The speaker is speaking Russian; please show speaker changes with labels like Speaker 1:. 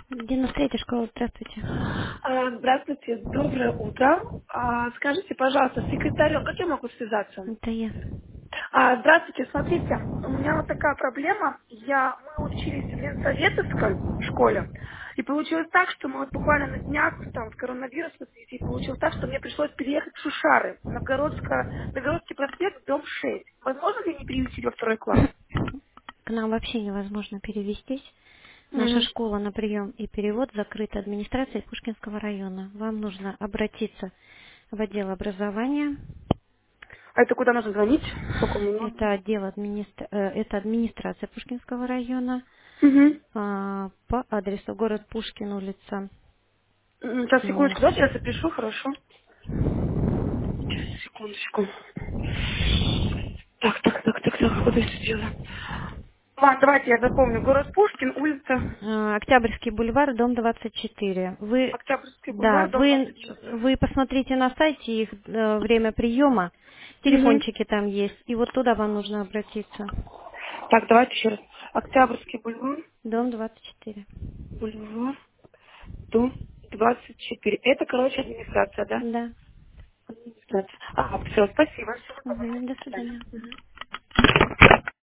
Speaker 1: 93-я школа, здравствуйте.
Speaker 2: Здравствуйте, доброе утро. Скажите, пожалуйста, с секретарем, как я могу связаться?
Speaker 1: Это я.
Speaker 2: Здравствуйте, смотрите, у меня вот такая проблема. Мы учились в Ленсоветовской школе, и получилось так, что мы вот буквально на днях, там, в коронавирус, в связи, и получилось так, что мне пришлось переехать в Шушары, Новгородский проспект, дом 6. Возможно ли не перевести во второй класс?
Speaker 1: К нам вообще невозможно перевестись. Наша
Speaker 2: Мгм.
Speaker 1: школа на прием и перевод закрыта администрацией Пушкинского района. Вам нужно обратиться в отдел образования.
Speaker 2: А это куда нужно звонить? По какому номеру?
Speaker 1: Это администрация Пушкинского района
Speaker 2: Мгм.
Speaker 1: по адресу город Пушкин, улица.
Speaker 2: Сейчас,
Speaker 1: м,
Speaker 2: секундочку, давайте я запишу, хорошо? Сейчас, секундочку. Так, куда это дело? Ладно, давайте я запомню. Город Пушкин, улица
Speaker 1: Октябрьский бульвар, дом 24.
Speaker 2: Октябрьский бульвар, дом
Speaker 1: Вы
Speaker 2: 24.
Speaker 1: посмотрите на сайте их время приема,
Speaker 2: Угу.
Speaker 1: телефончики там есть, и вот туда вам нужно обратиться.
Speaker 2: Так, давайте еще раз. Октябрьский
Speaker 1: Дом 24.
Speaker 2: бульвар, дом 24. Это, короче, администрация, да?
Speaker 1: Да.
Speaker 2: Администрация. Все, спасибо. Всего доброго.
Speaker 1: Мгм, до
Speaker 2: До свидания.
Speaker 1: свидания.
Speaker 2: Мгм.